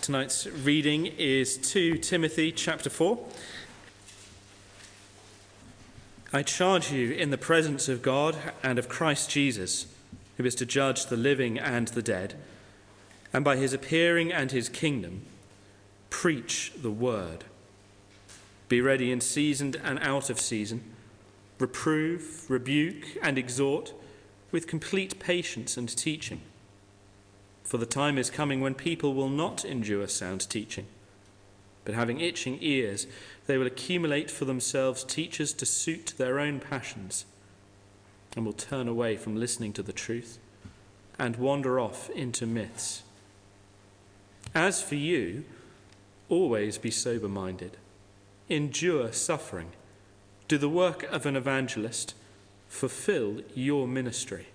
Tonight's reading is 2 Timothy chapter 4. I charge you in the presence of God and of Christ Jesus, who is to judge the living and the dead, and by his appearing and his kingdom, preach the word. Be ready in season and out of season. Reprove, rebuke, and exhort with complete patience and teaching. For the time is coming when people will not endure sound teaching, but having itching ears, they will accumulate for themselves teachers to suit their own passions, and will turn away from listening to the truth and wander off into myths. As for you, always be sober-minded, endure suffering, do the work of an evangelist, fulfill your ministry.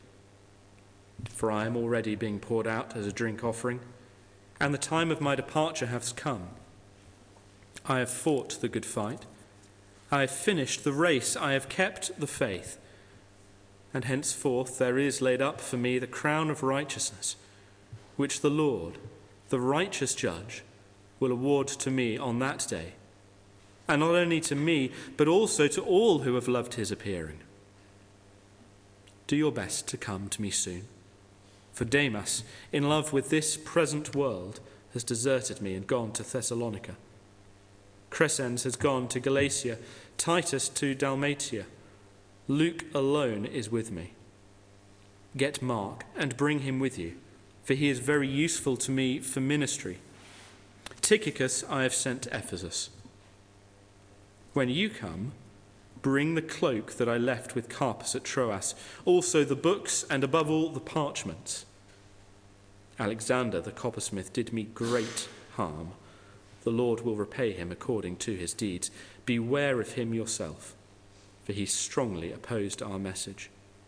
For I am already being poured out as a drink offering, and the time of my departure has come. I have fought the good fight. I have finished the race. I have kept the faith. And henceforth there is laid up for me the crown of righteousness, which the Lord, the righteous judge, will award to me on that day. And not only to me, but also to all who have loved his appearing. Do your best to come to me soon. For Demas, in love with this present world, has deserted me and gone to Thessalonica. Crescens has gone to Galatia, Titus to Dalmatia. Luke alone is with me. Get Mark and bring him with you, for he is very useful to me for ministry. Tychicus I have sent to Ephesus. When you come, bring the cloak that I left with Carpus at Troas, also the books and above all the parchments. Alexander the coppersmith did me great harm. The Lord will repay him according to his deeds. Beware of him yourself, for he strongly opposed our message.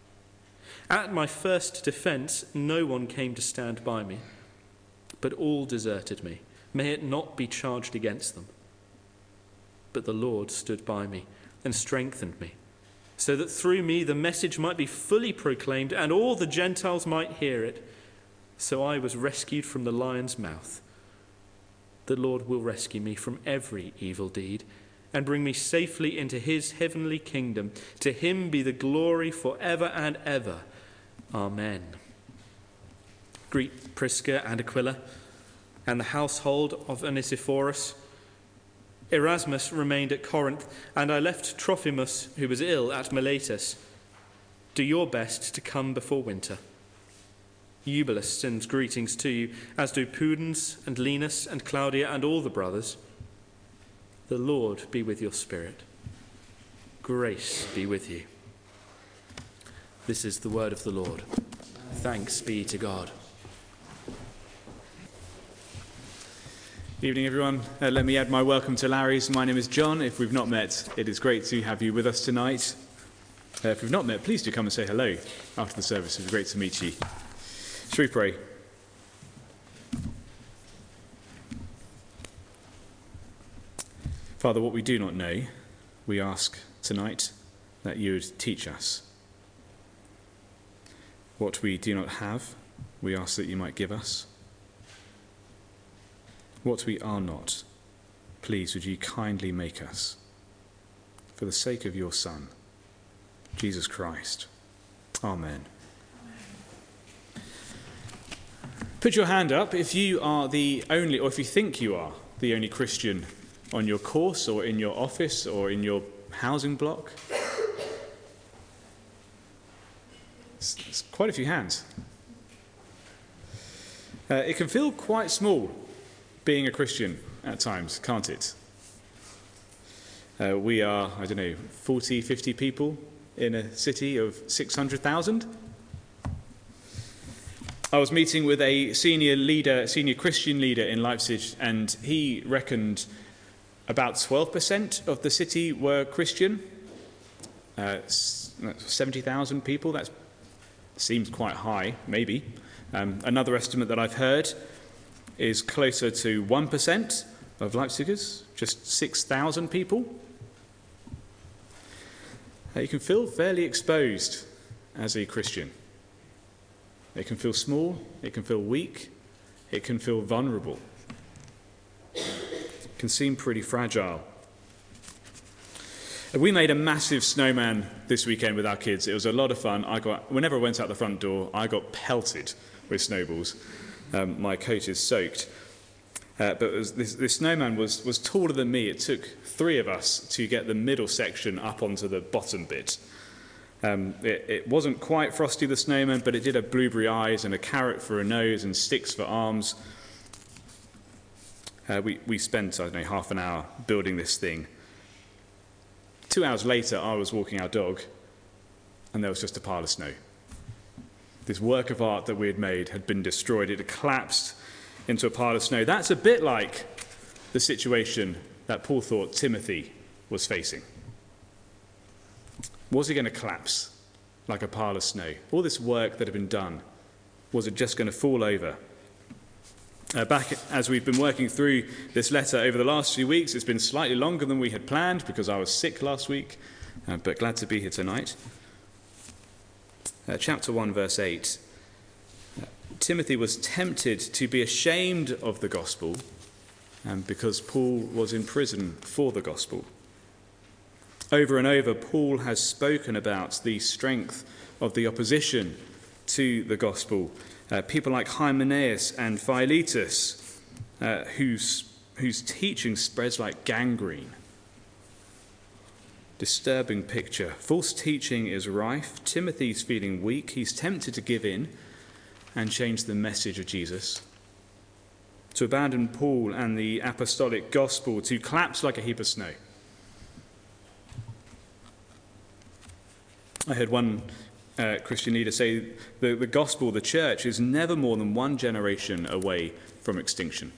At my first defense, no one came to stand by me, but all deserted me. May it not be charged against them. But the Lord stood by me and strengthened me, so that through me the message might be fully proclaimed and all the Gentiles might hear it. So I was rescued from the lion's mouth. The Lord will rescue me from every evil deed and bring me safely into his heavenly kingdom. To him be the glory forever and ever. Amen. Greet Prisca and Aquila and the household of Onesiphorus. Erasmus remained at Corinth, and I left Trophimus, who was ill, at Miletus. Do your best to come before winter. Eubulus sends greetings to you, as do Pudens and Linus and Claudia and all the brothers. The Lord be with your spirit. Grace be with you. This is the word of the Lord. Thanks be to God. Good evening, everyone. Let me add my welcome to Larry's. My name is John. If we've not met, it is great to have you with us tonight. If we've not met, please do come and say hello after the service. It was great to meet you. Shall we pray? Father, what we do not know, we ask tonight that you would teach us. What we do not have, we ask that you might give us. What we are not, please would you kindly make us, for the sake of your Son, Jesus Christ. Amen. Put your hand up if you are the only, or if you think you are the only Christian on your course or in your office or in your housing block. It's quite a few hands. It can feel quite small being a Christian at times, can't it? We are, 40, 50 people in a city of 600,000. I was meeting with a senior Christian leader in Leipzig, and he reckoned about 12% of the city were Christian. 70,000 people, that seems quite high, maybe. Another estimate that I've heard is closer to 1% of Leipzigers, just 6,000 people. You can feel fairly exposed as a Christian. It can feel small, it can feel weak, it can feel vulnerable. can seem pretty fragile. We made a massive snowman this weekend with our kids. It was a lot of fun. Whenever I went out the front door, I got pelted with snowballs. My coat is soaked. But this snowman was taller than me. It took 3 of us to get the middle section up onto the bottom bit. It wasn't quite Frosty the Snowman, but it did have blueberry eyes and a carrot for a nose and sticks for arms. We spent, half an hour building this thing. 2 hours later, I was walking our dog, and there was just a pile of snow. This work of art that we had made had been destroyed. It had collapsed into a pile of snow. That's a bit like the situation that Paul thought Timothy was facing. Was he going to collapse like a pile of snow? All this work that had been done, was it just going to fall over? Back as we've been working through this letter over the last few weeks, it's been slightly longer than we had planned because I was sick last week, but glad to be here tonight. Chapter 1, verse 8. Timothy was tempted to be ashamed of the gospel because Paul was in prison for the gospel. Over and over, Paul has spoken about the strength of the opposition to the gospel. People like Hymenaeus and Philetus, whose teaching spreads like gangrene. Disturbing picture. False teaching is rife. Timothy's feeling weak. He's tempted to give in and change the message of Jesus, to abandon Paul and the apostolic gospel, to collapse like a heap of snow. I heard one Christian leader say the gospel, the church, is never more than one generation away from extinction.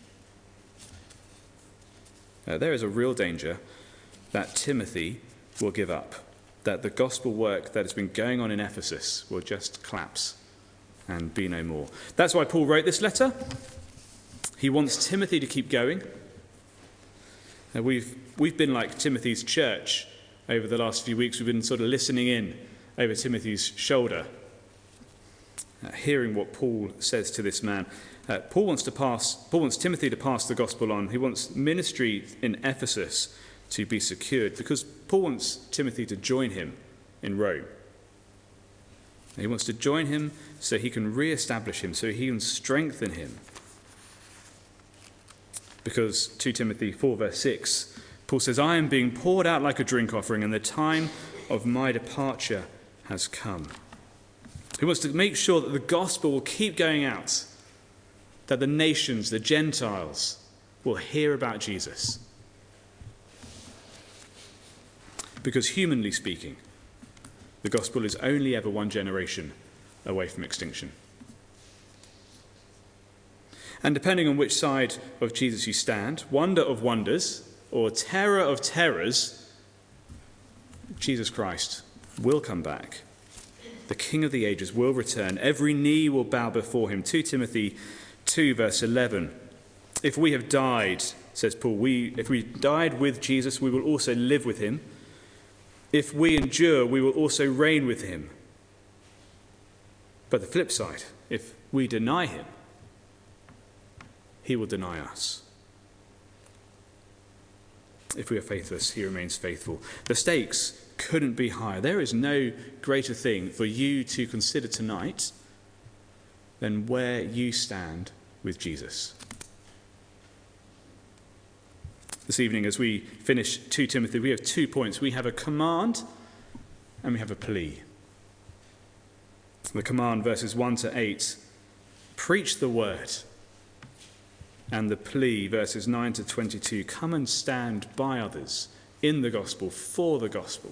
There is a real danger that Timothy will give up, that the gospel work that has been going on in Ephesus will just collapse and be no more. That's why Paul wrote this letter. He wants Timothy to keep going. We've been like Timothy's church over the last few weeks. We've been sort of listening in over Timothy's shoulder, hearing what Paul says to this man. Paul wants Timothy to pass the gospel on. He wants ministry in Ephesus to be secured because Paul wants Timothy to join him in Rome. He wants to join him so he can re-establish him, so he can strengthen him. Because 2 Timothy 4 verse 6, Paul says, I am being poured out like a drink offering, and the time of my departure has come. He wants to make sure that the gospel will keep going out, that the nations, the Gentiles, will hear about Jesus. Because humanly speaking, the gospel is only ever one generation away from extinction. And depending on which side of Jesus you stand, wonder of wonders or terror of terrors, Jesus Christ will come back. The King of the ages will return. Every knee will bow before him. 2 Timothy 2 verse 11. If we have died, says Paul, if we died with Jesus, we will also live with him. If we endure, we will also reign with him. But the flip side, if we deny him, he will deny us. If we are faithless, he remains faithful. The stakes couldn't be higher. There is no greater thing for you to consider tonight than where you stand with Jesus. This evening, as we finish 2 Timothy, we have 2 points. We have a command and we have a plea. The command, verses 1 to 8, preach the word. And the plea, verses 9 to 22, come and stand by others in the gospel, for the gospel.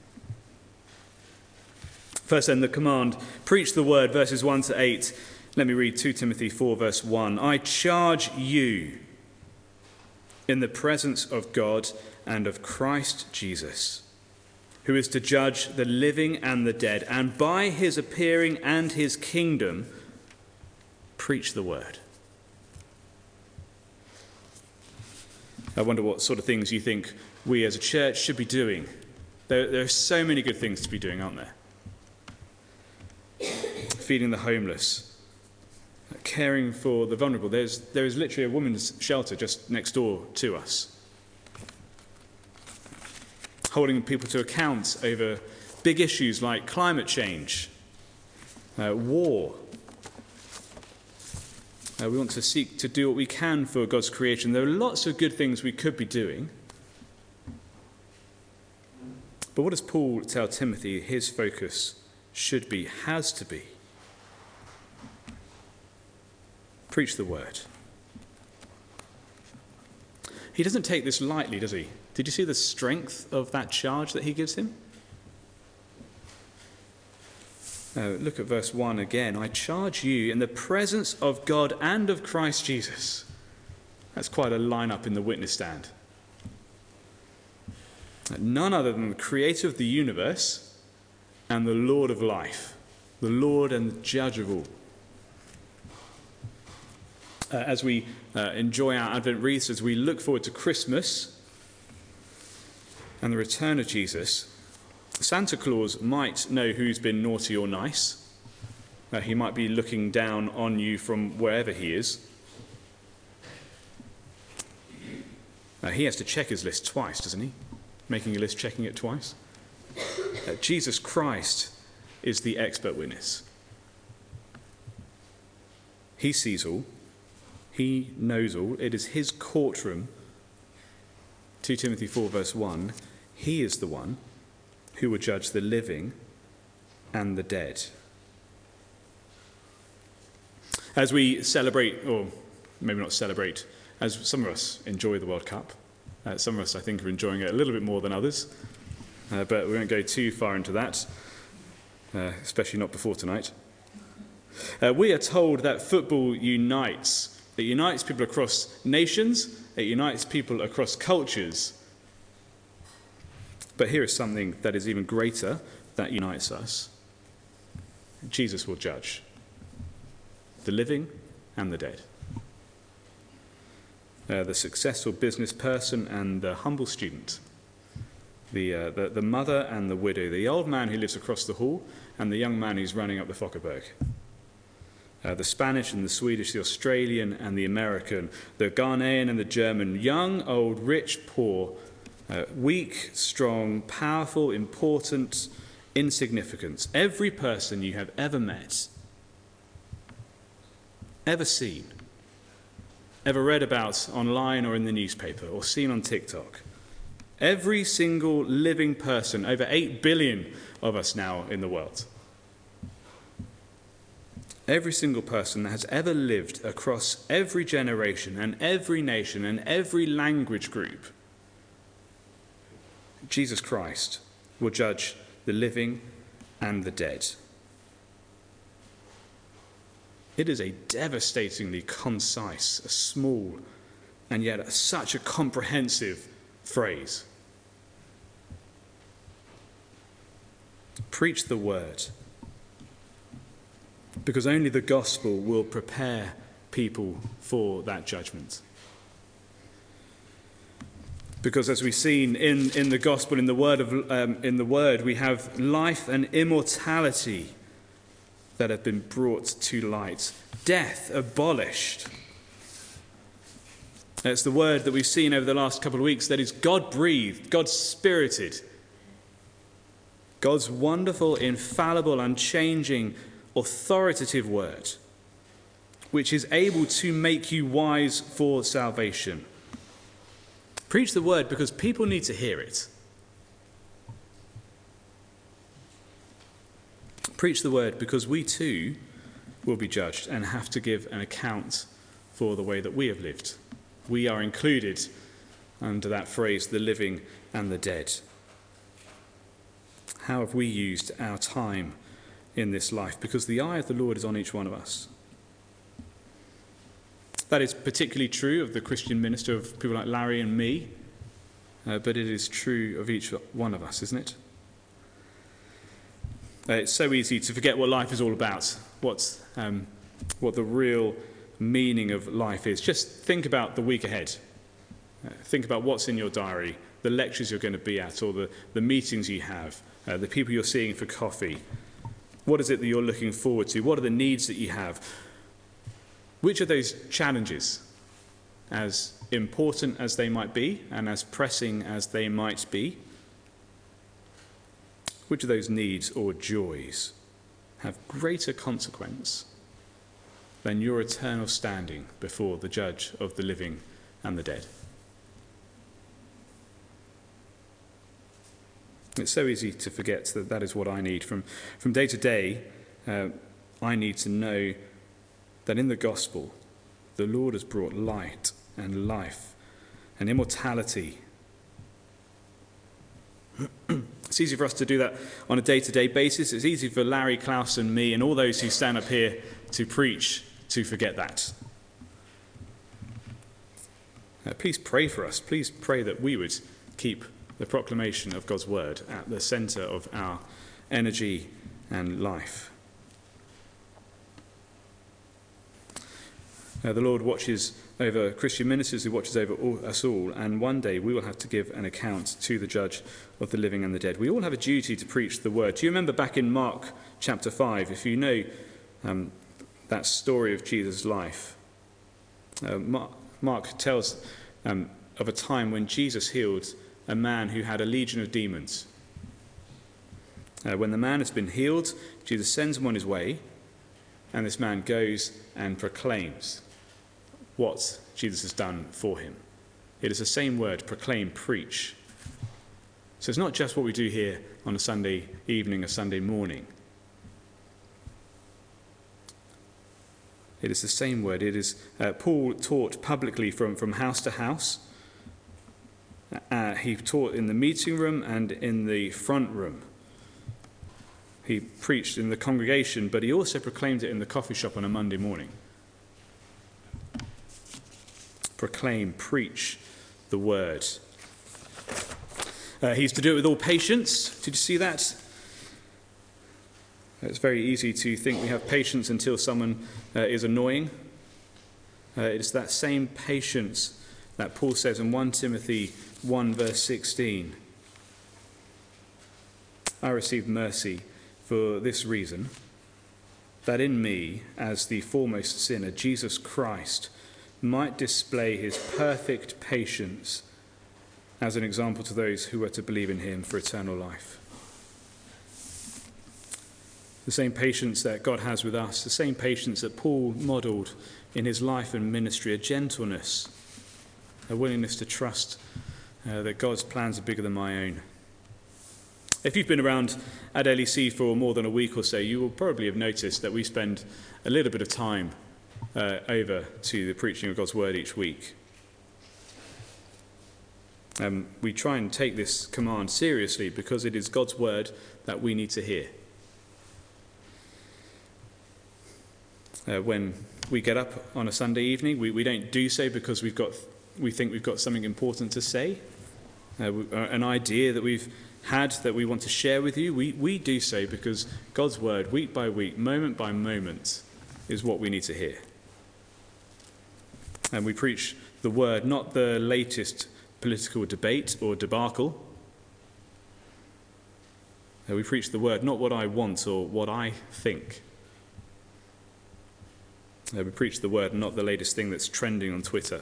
First then, the command, preach the word, verses 1 to 8. Let me read 2 Timothy 4, verse 1. I charge you in the presence of God and of Christ Jesus, who is to judge the living and the dead, and by his appearing and his kingdom, preach the word. I wonder what sort of things you think we as a church should be doing. There are so many good things to be doing, aren't there? Feeding the homeless, caring for the vulnerable. There is literally a women's shelter just next door to us. holding people to account over big issues like climate change, war. We want to seek to do what we can for God's creation. There are lots of good things we could be doing. But what does Paul tell Timothy his focus should be, has to be? Preach the word. He doesn't take this lightly, does he? Did you see the strength of that charge that he gives him? Look at verse 1 again. I charge you in the presence of God and of Christ Jesus. That's quite a lineup in the witness stand. None other than the creator of the universe and the Lord of life, the Lord and the judge of all. As we enjoy our Advent wreaths, as we look forward to Christmas and the return of Jesus, Santa Claus might know who's been naughty or nice. He might be looking down on you from wherever he is. He has to check his list twice, doesn't he? Making a list, checking it twice. Jesus Christ is the expert witness. He sees all. He knows all. It is his courtroom. 2 Timothy 4 verse 1. He is the one who will judge the living and the dead. As we celebrate, or maybe not celebrate, as some of us enjoy the World Cup, some of us I think are enjoying it a little bit more than others, but we won't go too far into that, especially not before tonight. We are told that football unites. It unites people across nations, it unites people across cultures. But here is something that is even greater that unites us. Jesus will judge the living and the dead. The successful business person and the humble student. The mother and the widow. The old man who lives across the hall and the young man who's running up the Fockerberg. The Spanish and the Swedish, the Australian and the American. The Ghanaian and the German. Young, old, rich, poor. Weak, strong, powerful, important, insignificant. Every person you have ever met, ever seen, ever read about online or in the newspaper or seen on TikTok. Every single living person, over 8 billion of us now in the world. Every single person that has ever lived across every generation and every nation and every language group. Jesus Christ will judge the living and the dead. It is a devastatingly concise, a small, and yet such a comprehensive phrase. Preach the word, because only the gospel will prepare people for that judgment. Because as we've seen in the gospel, in the word, we have life and immortality that have been brought to light. Death abolished. It's the word that we've seen over the last couple of weeks that is God-breathed, God-spirited. God's wonderful, infallible, unchanging, authoritative word, which is able to make you wise for salvation. Preach the word because people need to hear it. Preach the word because we too will be judged and have to give an account for the way that we have lived. We are included under that phrase, the living and the dead. How have we used our time in this life? Because the eye of the Lord is on each one of us. That is particularly true of the Christian minister, of people like Larry and me, but it is true of each one of us, isn't it? It's so easy to forget what life is all about, what the real meaning of life is. Just think about the week ahead. Think about what's in your diary, the lectures you're going to be at, or the meetings you have, the people you're seeing for coffee. What is it that you're looking forward to? What are the needs that you have? Which of those challenges, as important as they might be and as pressing as they might be, which of those needs or joys have greater consequence than your eternal standing before the judge of the living and the dead? It's so easy to forget that that is what I need. From day to day, I need to know that in the gospel, the Lord has brought light and life and immortality. It's easy for us to do that on a day-to-day basis. It's easy for Larry, Klaus and me and all those who stand up here to preach to forget that. Please pray for us. Please pray that we would keep the proclamation of God's word at the centre of our energy and life. The Lord watches over Christian ministers, who watches over us all, and one day we will have to give an account to the judge of the living and the dead. We all have a duty to preach the word. Do you remember back in Mark chapter 5, if you know that story of Jesus' life? Mark tells of a time when Jesus healed a man who had a legion of demons. When the man has been healed, Jesus sends him on his way, and this man goes and proclaims what Jesus has done for him. It is the same word, proclaim, preach. So it's not just what we do here on a Sunday evening, a Sunday morning. It is the same word. It is Paul taught publicly from house to house. He taught in the meeting room and in the front room. He preached in the congregation, but he also proclaimed it in the coffee shop on a Monday morning. Proclaim, preach the word. He's to do it with all patience. Did you see that? It's very easy to think we have patience until someone is annoying. It's that same patience that Paul says in 1 Timothy 1 verse 16. I received mercy for this reason, that in me, as the foremost sinner, Jesus Christ might display his perfect patience as an example to those who are to believe in him for eternal life. The same patience that God has with us, the same patience that Paul modelled in his life and ministry, a gentleness, a willingness to trust that God's plans are bigger than my own. If you've been around at LEC for more than a week or so, you will probably have noticed that we spend a little bit of time over to the preaching of God's word each week. We try and take this command seriously because it is God's word that we need to hear. When we get up on a Sunday evening, we don't do so because we think we've got something important to say, an idea that we've had that we want to share with you. We do so because God's word, week by week, moment by moment, is what we need to hear. And we preach the word, not the latest political debate or debacle. We preach the word, not what I want or what I think. We preach the word, not the latest thing that's trending on Twitter.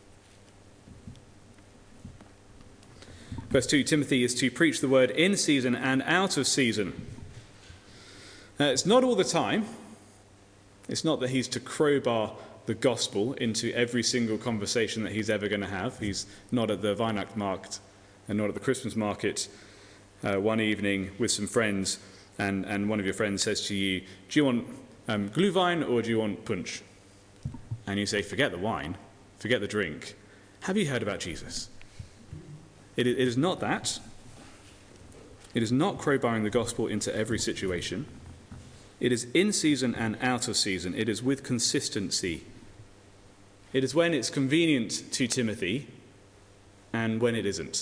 Verse 2, Timothy is to preach the word in season and out of season. It's not all the time. It's not that he's to crowbar the gospel into every single conversation that he's ever going to have. He's not at the Weihnachtsmarkt and not at the Christmas market one evening with some friends, and one of your friends says to you, do you want Glühwein or do you want punch? And you say, forget the wine, forget the drink. Have you heard about Jesus? It is not that. It is not crowbarring the gospel into every situation. It is in season and out of season. It is with consistency. It is when it's convenient to Timothy and when it isn't.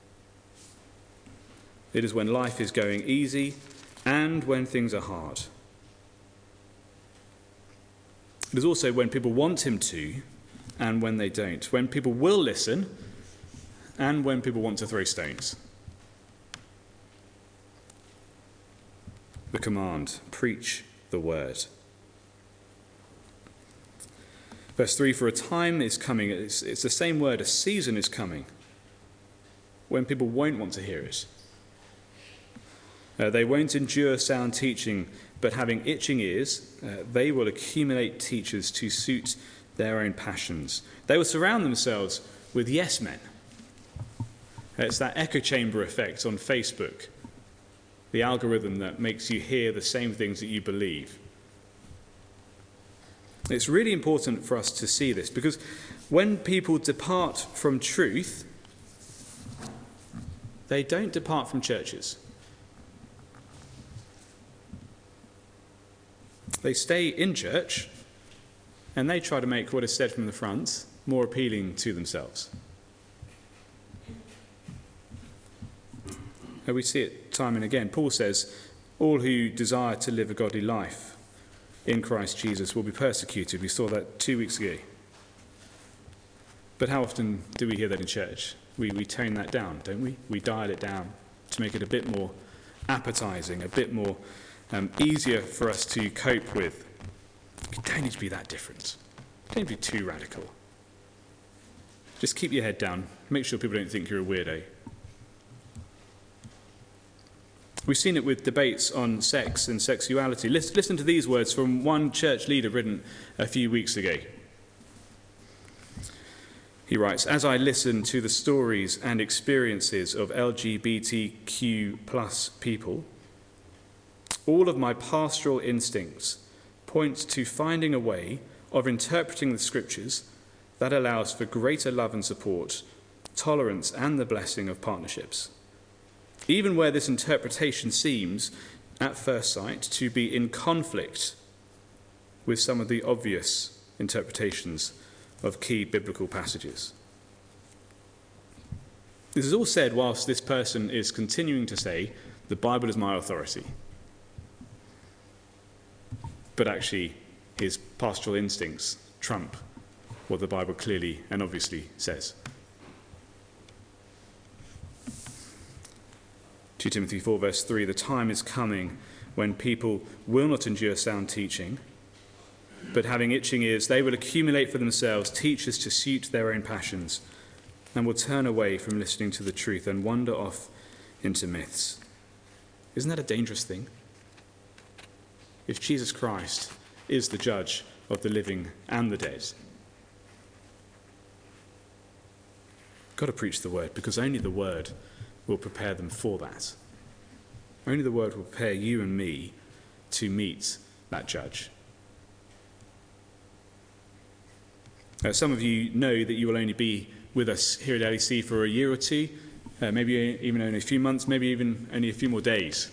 It is when life is going easy and when things are hard. It is also when people want him to and when they don't. When people will listen and when people want to throw stones. The command, preach the word. Verse 3, for a time is coming. It's the same word, a season is coming, when people won't want to hear it. They won't endure sound teaching, but having itching ears, they will accumulate teachers to suit their own passions. They will surround themselves with yes men. It's that echo chamber effect on Facebook, the algorithm that makes you hear the same things that you believe. It's really important for us to see this, because when people depart from truth, they don't depart from churches. They stay in church, and they try to make what is said from the front more appealing to themselves. And we see it time and again. Paul says, all who desire to live a godly life in Christ Jesus will be persecuted. We saw that 2 weeks ago. But how often do we hear that in church? We tone that down, don't we? We dial it down to make it a bit more appetizing, a bit more easier for us to cope with. You don't need to be that different. Don't be too radical. Just keep your head down. Make sure people don't think you're a weirdo. We've seen it with debates on sex and sexuality. Listen to these words from one church leader written a few weeks ago. He writes, as I listen to the stories and experiences of LGBTQ plus people, all of my pastoral instincts point to finding a way of interpreting the scriptures that allows for greater love and support, tolerance and the blessing of partnerships. Even where this interpretation seems, at first sight, to be in conflict with some of the obvious interpretations of key biblical passages. This is all said whilst this person is continuing to say, the Bible is my authority. But actually, his pastoral instincts trump what the Bible clearly and obviously says. 2 Timothy 4 verse 3, the time is coming when people will not endure sound teaching, but having itching ears, they will accumulate for themselves teachers to suit their own passions, and will turn away from listening to the truth and wander off into myths. Isn't that a dangerous thing? If Jesus Christ is the judge of the living and the dead, got to preach the word, because only the word will prepare them for that. Only the word will prepare you and me to meet that judge. Some of you know that you will only be with us here at LEC for a year or two, maybe even only a few months, maybe even only a few more days.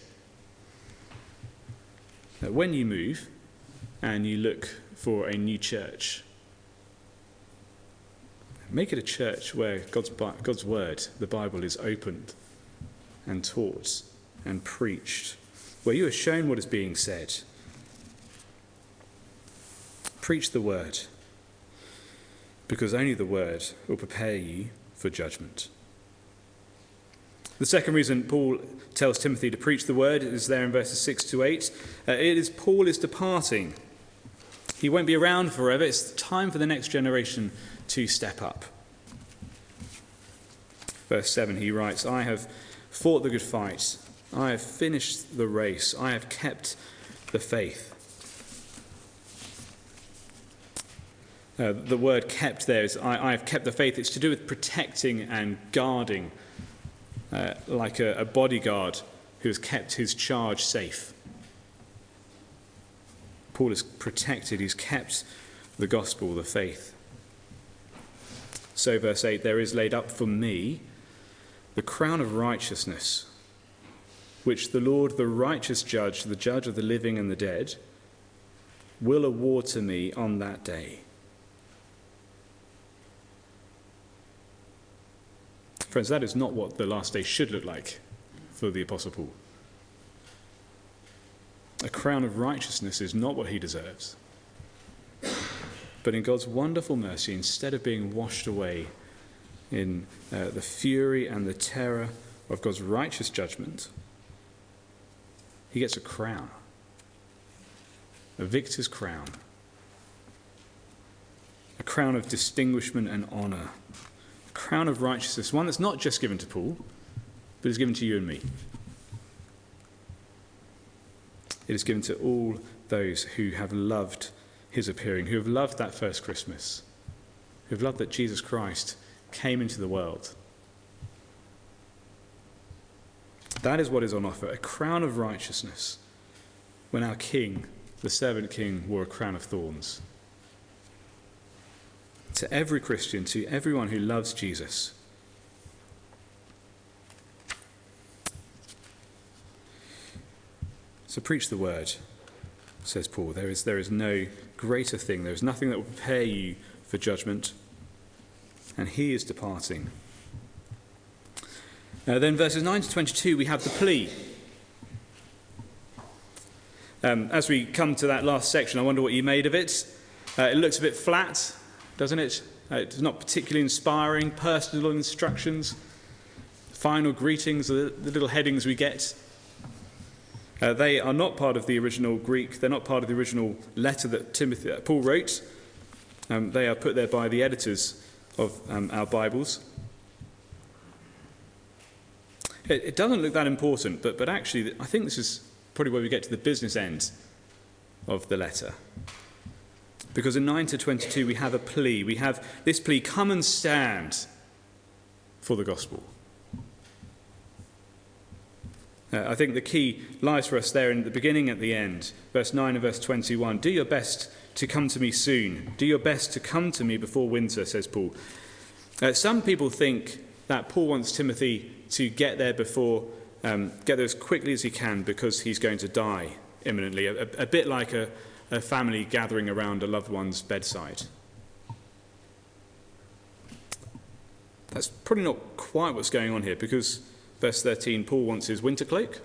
When you move and you look for a new church, make it a church where God's word, the Bible, is opened and taught and preached, where you are shown what is being said. Preach the word, because only the word will prepare you for judgment. The second reason Paul tells Timothy to preach the word is there in verses 6 to 8. It is Paul is departing. He won't be around forever. It's time for the next generation to step up. Verse 7, he writes, I have fought the good fight. I have finished the race. I have kept the faith. The word kept there is, I have kept the faith. It's to do with protecting and guarding, like a bodyguard who has kept his charge safe. Paul is protected. He's kept the gospel, the faith. So verse 8, there is laid up for me the crown of righteousness, which the Lord, the righteous judge, the judge of the living and the dead, will award to me on that day. Friends, that is not what the last day should look like for the Apostle Paul. A crown of righteousness is not what he deserves. But in God's wonderful mercy, instead of being washed away in the fury and the terror of God's righteous judgment, he gets a crown, a victor's crown, a crown of distinguishment and honor, a crown of righteousness, one that's not just given to Paul, but is given to you and me. It is given to all those who have loved his appearing, who have loved that first Christmas, who have loved that Jesus Christ came into the world. That is what is on offer, a crown of righteousness, when our king, the servant king, wore a crown of thorns. To every Christian, to everyone who loves Jesus. So preach the word, says Paul. There is no greater thing. There is nothing that will prepare you for judgment. And he is departing. Then verses 9 to 22, we have the plea. As we come to that last section, I wonder what you made of it. It looks a bit flat, doesn't it? It's not particularly inspiring. Personal instructions, final greetings, the little headings we get. They are not part of the original Greek. They're not part of the original letter that Paul wrote. They are put there by the editors of our Bibles. It doesn't look that important, but actually I think this is probably where we get to the business end of the letter. Because in 9 to 22 we have a plea. We have this plea, come and stand for the gospel. I think the key lies for us there in the beginning at the end. Verse 9 and verse 21. Do your best to come to me soon. Do your best to come to me before winter, says Paul. Some people think that Paul wants Timothy to get there as quickly as he can because he's going to die imminently. A bit like a family gathering around a loved one's bedside. That's probably not quite what's going on here, because verse 13, Paul wants his winter cloak.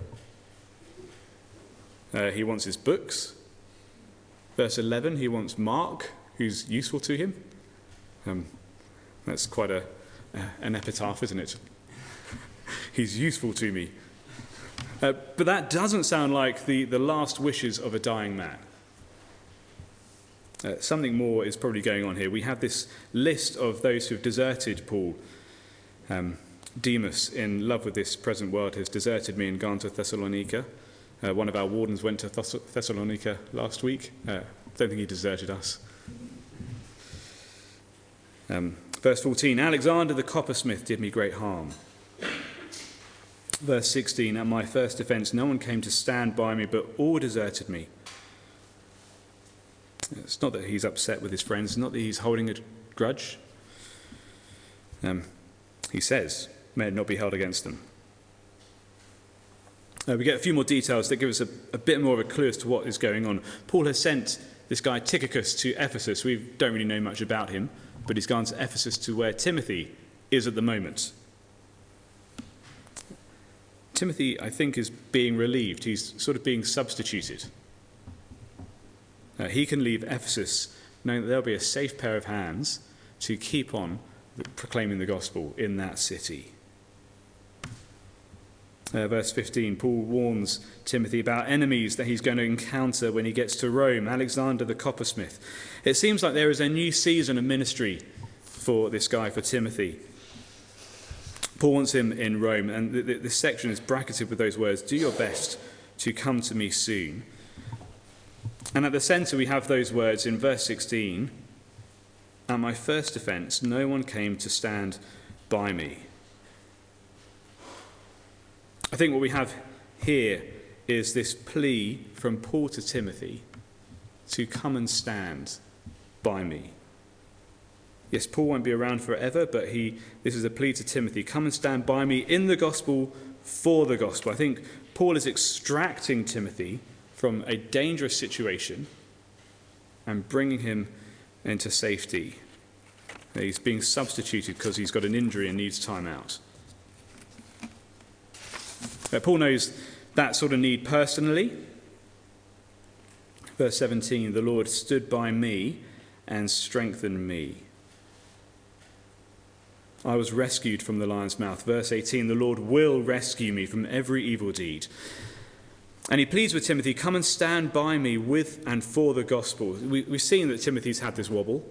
He wants his books. Verse 11, he wants Mark, who's useful to him. That's quite an epitaph, isn't it? He's useful to me. But that doesn't sound like the last wishes of a dying man. Something more is probably going on here. We have this list of those who have deserted Paul. Demas, in love with this present world, has deserted me and gone to Thessalonica. One of our wardens went to Thessalonica last week. Don't think he deserted us. Verse 14, Alexander the coppersmith did me great harm. Verse 16, at my first defence no one came to stand by me, but all deserted me. It's not that he's upset with his friends, it's not that he's holding a grudge. He says, may it not be held against them. We get a few more details that give us a bit more of a clue as to what is going on. Paul has sent this guy Tychicus to Ephesus. We don't really know much about him, but he's gone to Ephesus, to where Timothy is at the moment. Timothy, I think, is being relieved. He's sort of being substituted. He can leave Ephesus knowing that there'll be a safe pair of hands to keep on proclaiming the gospel in that city. Verse 15, Paul warns Timothy about enemies that he's going to encounter when he gets to Rome. Alexander the coppersmith. It seems like there is a new season of ministry for this guy, for Timothy. Paul wants him in Rome, and this section is bracketed with those words, do your best to come to me soon. And at the centre we have those words in verse 16, at my first offence no one came to stand by me. I think what we have here is this plea from Paul to Timothy to come and stand by me. Yes, Paul won't be around forever, but this is a plea to Timothy. Come and stand by me in the gospel, for the gospel. I think Paul is extracting Timothy from a dangerous situation and bringing him into safety. He's being substituted because he's got an injury and needs time out. Paul knows that sort of need personally. Verse 17, the Lord stood by me and strengthened me. I was rescued from the lion's mouth. Verse 18, the Lord will rescue me from every evil deed. And he pleads with Timothy, come and stand by me with and for the gospel. We've seen that Timothy's had this wobble.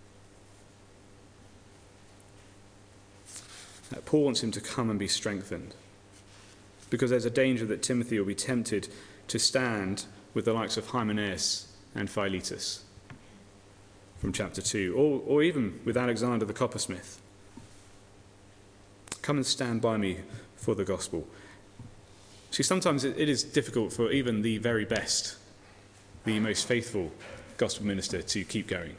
Paul wants him to come and be strengthened, because there's a danger that Timothy will be tempted to stand with the likes of Hymenaeus and Philetus from chapter 2, or even with Alexander the coppersmith. Come and stand by me for the gospel. See, sometimes it is difficult for even the very best, the most faithful gospel minister to keep going.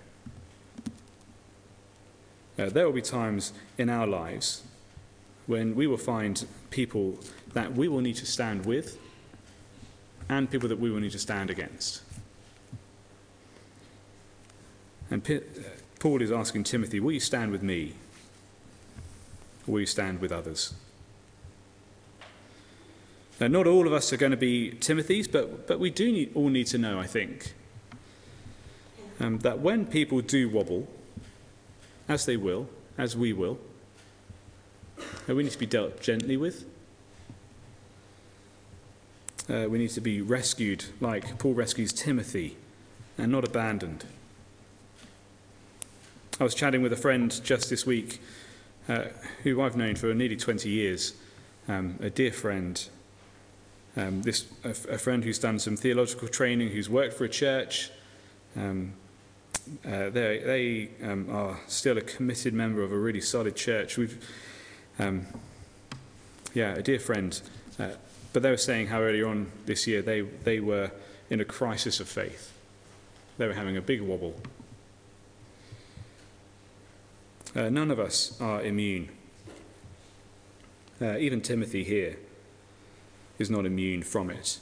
There will be times in our lives when we will find people that we will need to stand with and people that we will need to stand against. And Paul is asking Timothy, will you stand with me? Or will you stand with others? Now, not all of us are going to be Timothys, but we do all need to know, I think, that when people do wobble, as they will, as we will, we need to be dealt gently with. We need to be rescued like Paul rescues Timothy and not abandoned. I was chatting with a friend just this week who I've known for nearly 20 years, a dear friend, a friend who's done some theological training, who's worked for a church. They are still a committed member of a really solid church. A dear friend. But they were saying how earlier on this year they were in a crisis of faith. They were having a big wobble. None of us are immune. Even Timothy here is not immune from it.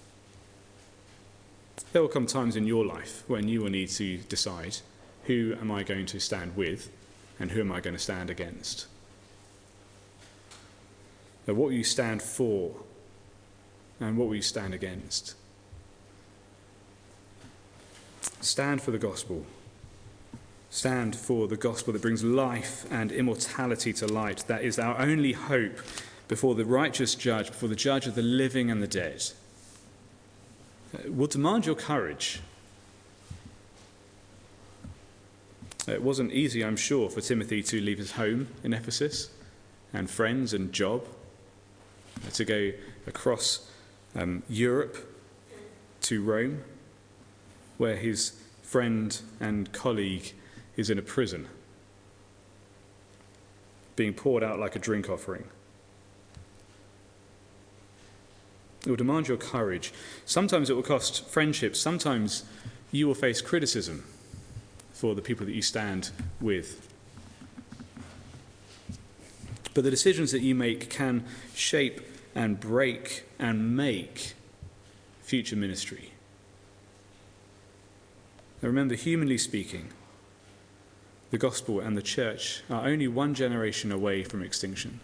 There will come times in your life when you will need to decide, who am I going to stand with and who am I going to stand against? Now, what will you stand for and what will you stand against? Stand for the gospel. Stand for the gospel that brings life and immortality to light. That is our only hope before the righteous judge, before the judge of the living and the dead. It will demand your courage. It wasn't easy, I'm sure, for Timothy to leave his home in Ephesus and friends and job, to go across Europe to Rome, where his friend and colleague is in a prison, being poured out like a drink offering. It will demand your courage. Sometimes it will cost friendships. Sometimes you will face criticism for the people that you stand with. But the decisions that you make can shape and break and make future ministry. Now remember, humanly speaking, the gospel and the church are only one generation away from extinction.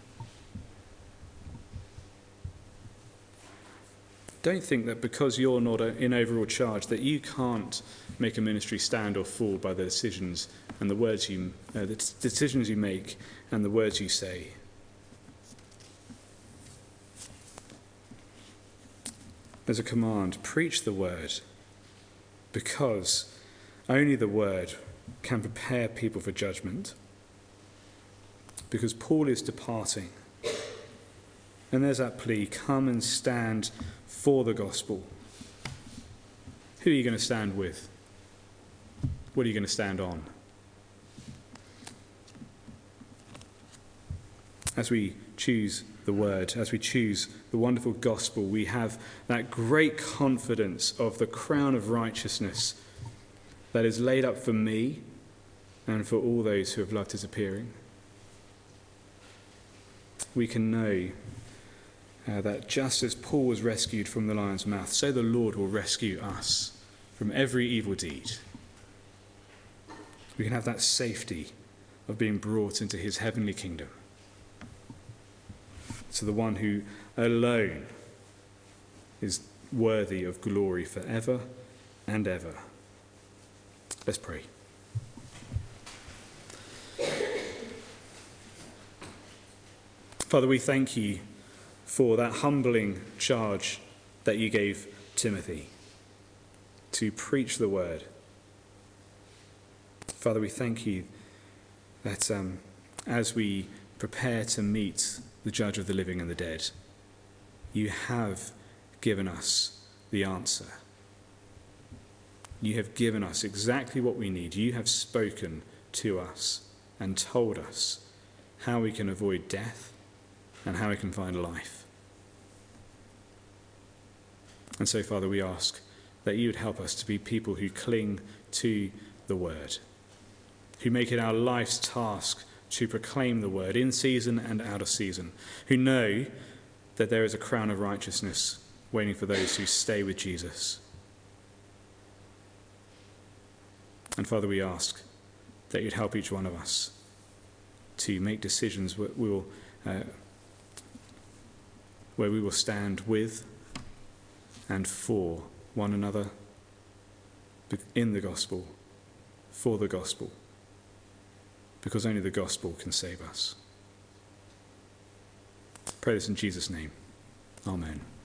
Don't think that because you're not in overall charge that you can't make a ministry stand or fall by the decisions and the words the decisions you make and the words you say. There's a command: preach the word, because only the word can prepare people for judgment. Because Paul is departing. And there's that plea: come and stand for the gospel. Who are you going to stand with? What are you going to stand on? As we choose the word, as we choose the wonderful gospel, we have that great confidence of the crown of righteousness that is laid up for me and for all those who have loved his appearing. We can know that just as Paul was rescued from the lion's mouth, so the Lord will rescue us from every evil deed. We can have that safety of being brought into his heavenly kingdom, to the one who alone is worthy of glory forever and ever. Let's pray. Father, we thank you for that humbling charge that you gave Timothy to preach the word. Father, we thank you that as we prepare to meet the judge of the living and the dead, you have given us the answer. You have given us exactly what we need. You have spoken to us and told us how we can avoid death and how we can find life. And so, Father, we ask that you would help us to be people who cling to the word, who make it our life's task to proclaim the word in season and out of season, who know that there is a crown of righteousness waiting for those who stay with Jesus. And Father, we ask that you'd help each one of us to make decisions where we will stand with and for one another in the gospel, for the gospel, because only the gospel can save us. Pray this in Jesus' name. Amen.